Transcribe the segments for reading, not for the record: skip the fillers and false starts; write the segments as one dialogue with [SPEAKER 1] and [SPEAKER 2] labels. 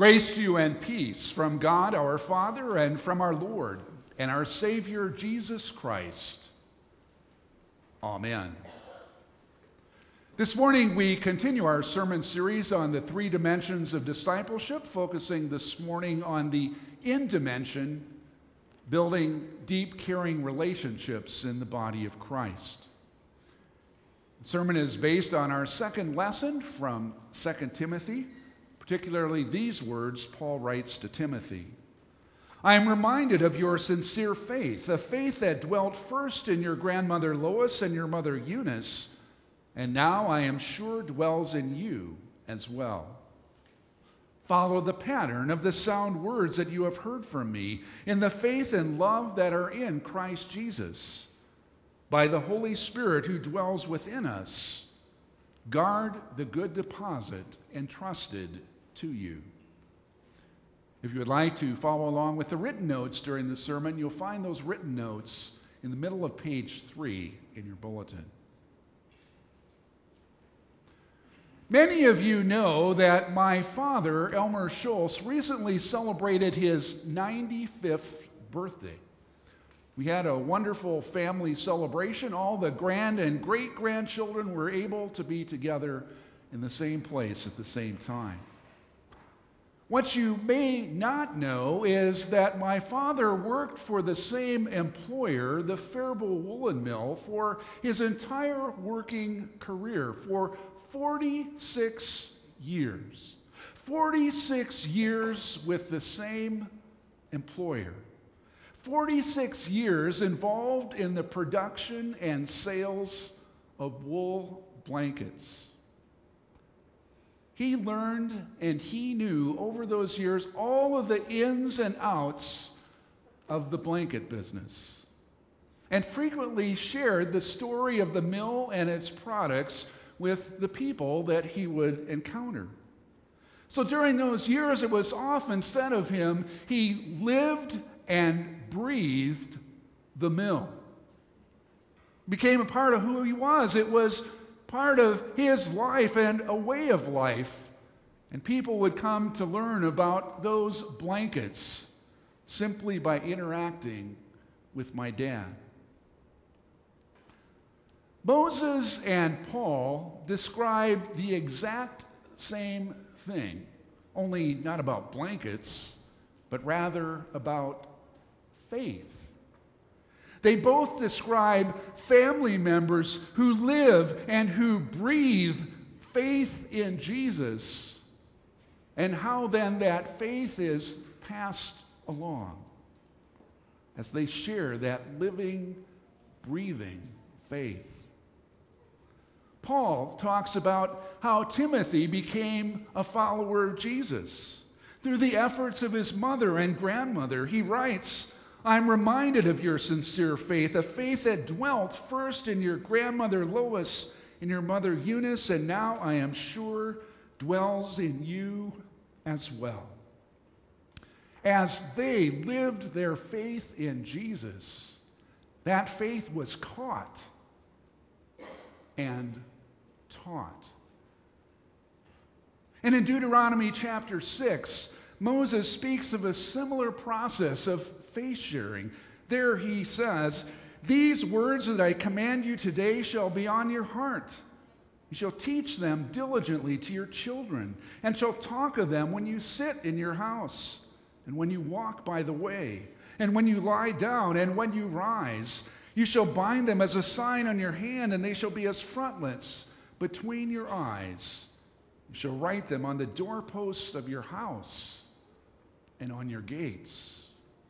[SPEAKER 1] Grace to you and peace from God our Father and from our Lord and our Savior Jesus Christ. Amen. This morning we continue our sermon series on the three dimensions of discipleship, focusing this morning on the in dimension, building deep, caring relationships in the body of Christ. The sermon is based on our second lesson from 2 Timothy. Particularly these words Paul writes to Timothy. I am reminded of your sincere faith, a faith that dwelt first in your grandmother Lois and your mother Eunice, and now I am sure dwells in you as well. Follow the pattern of the sound words that you have heard from me in the faith and love that are in Christ Jesus. By the Holy Spirit who dwells within us, guard the good deposit entrusted to you. If you would like to follow along with the written notes during the sermon, you'll find those written notes in the middle of page 3 in your bulletin. Many of you know that my father, Elmer Schultz, recently celebrated his 95th birthday. We had a wonderful family celebration. All the grand and great-grandchildren were able to be together in the same place at the same time. What you may not know is that my father worked for the same employer, the Faribault Woolen Mill, for his entire working career, for 46 years. 46 years with the same employer. 46 years involved in the production and sales of wool blankets. He learned and he knew over those years all of the ins and outs of the blanket business, and frequently shared the story of the mill and its products with the people that he would encounter. So during those years, it was often said of him, he lived and breathed the mill. Became a part of who he was. It was part of his life and a way of life. And people would come to learn about those blankets simply by interacting with my dad. Moses and Paul described the exact same thing, only not about blankets, but rather about faith. They both describe family members who live and who breathe faith in Jesus, and how then that faith is passed along as they share that living, breathing faith. Paul talks about how Timothy became a follower of Jesus through the efforts of his mother and grandmother. He writes, I'm reminded of your sincere faith, a faith that dwelt first in your grandmother Lois and your mother Eunice, and now I am sure dwells in you as well. As they lived their faith in Jesus, that faith was caught and taught. And in Deuteronomy chapter 6, Moses speaks of a similar process of faith sharing. There he says, these words that I command you today shall be on your heart. You shall teach them diligently to your children, and shall talk of them when you sit in your house, and when you walk by the way, and when you lie down, and when you rise. You shall bind them as a sign on your hand, and they shall be as frontlets between your eyes. You shall write them on the doorposts of your house and on your gates.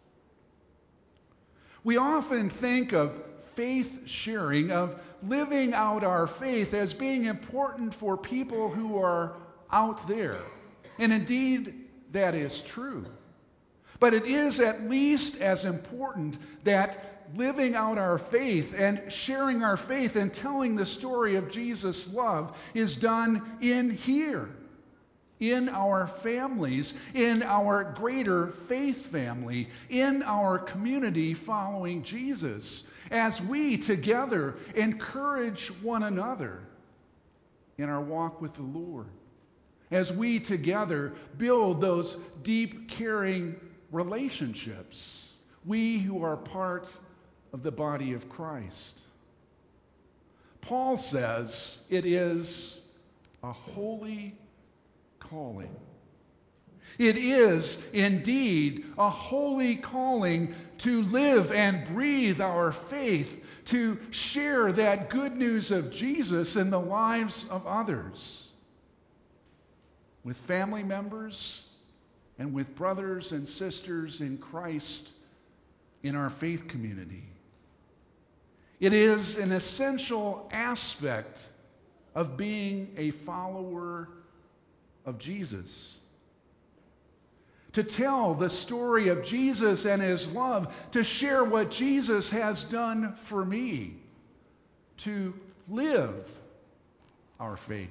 [SPEAKER 1] We often think of faith sharing, of living out our faith, as being important for people who are out there. And indeed, that is true. But it is at least as important that living out our faith and sharing our faith and telling the story of Jesus' love is done in here, in our families, in our greater faith family, in our community following Jesus, as we together encourage one another in our walk with the Lord, as we together build those deep, caring relationships, we who are part of the body of Christ. Paul says it is a holy calling. It is indeed a holy calling to live and breathe our faith, to share that good news of Jesus in the lives of others, with family members and with brothers and sisters in Christ in our faith community. It is an essential aspect of being a follower of Jesus. To tell the story of Jesus and his love, to share what Jesus has done for me, to live our faith.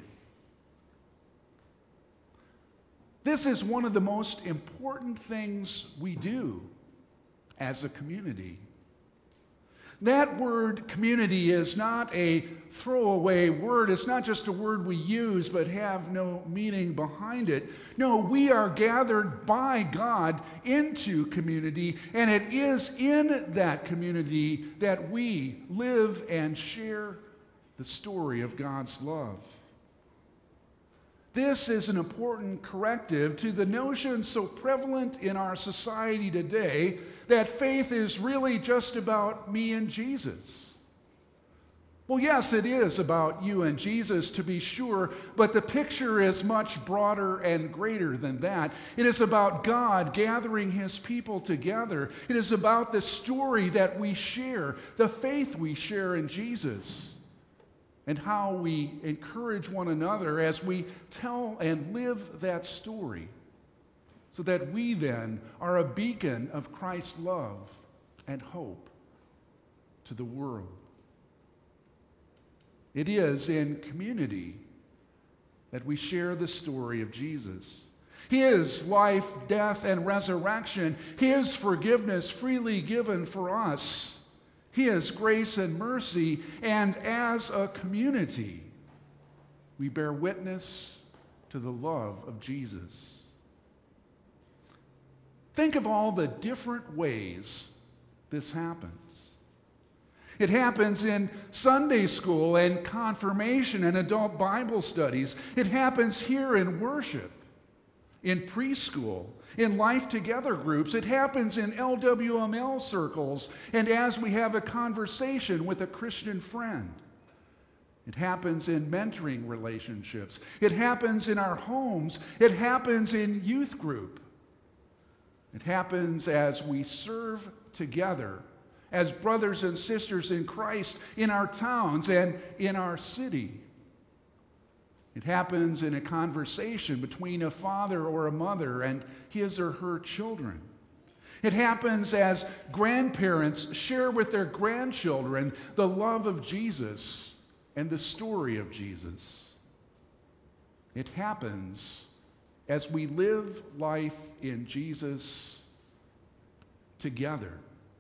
[SPEAKER 1] This is one of the most important things we do as a community. That word community is not a throwaway word. It's not just a word we use but have no meaning behind it. No, we are gathered by God into community, and it is in that community that we live and share the story of God's love. This is an important corrective to the notion so prevalent in our society today that faith is really just about me and Jesus. Well, yes, it is about you and Jesus, to be sure, but the picture is much broader and greater than that. It is about God gathering his people together. It is about the story that we share, the faith we share in Jesus, and how we encourage one another as we tell and live that story, so that we then are a beacon of Christ's love and hope to the world. It is in community that we share the story of Jesus. His life, death, and resurrection, his forgiveness freely given for us, his grace and mercy, and as a community, we bear witness to the love of Jesus. Think of all the different ways this happens. It happens in Sunday school and confirmation and adult Bible studies. It happens here in worship, in preschool, in Life Together groups. It happens in LWML circles, and as we have a conversation with a Christian friend. It happens in mentoring relationships. It happens in our homes. It happens in youth group. It happens as we serve together as brothers and sisters in Christ in our towns and in our city. It happens in a conversation between a father or a mother and his or her children. It happens as grandparents share with their grandchildren the love of Jesus and the story of Jesus. It happens as we live life in Jesus together.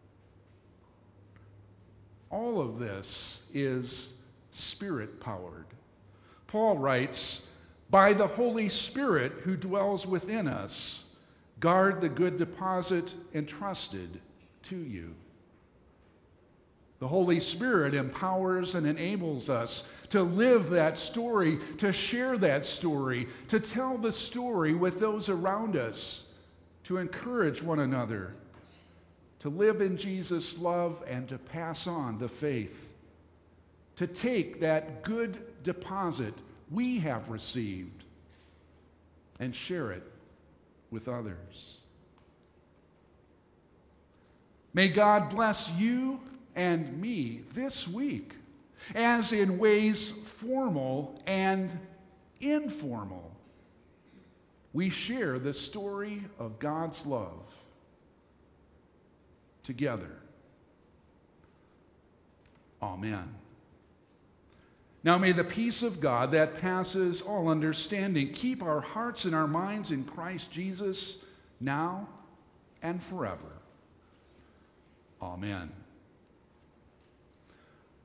[SPEAKER 1] All of this is Spirit-powered. Paul writes, "By the Holy Spirit who dwells within us, guard the good deposit entrusted to you." The Holy Spirit empowers and enables us to live that story, to share that story, to tell the story with those around us, to encourage one another, to live in Jesus' love and to pass on the faith, to take that good deposit we have received and share it with others. May God bless you and me this week, as in ways formal and informal, we share the story of God's love together. Amen. Now may the peace of God that passes all understanding keep our hearts and our minds in Christ Jesus now and forever. Amen.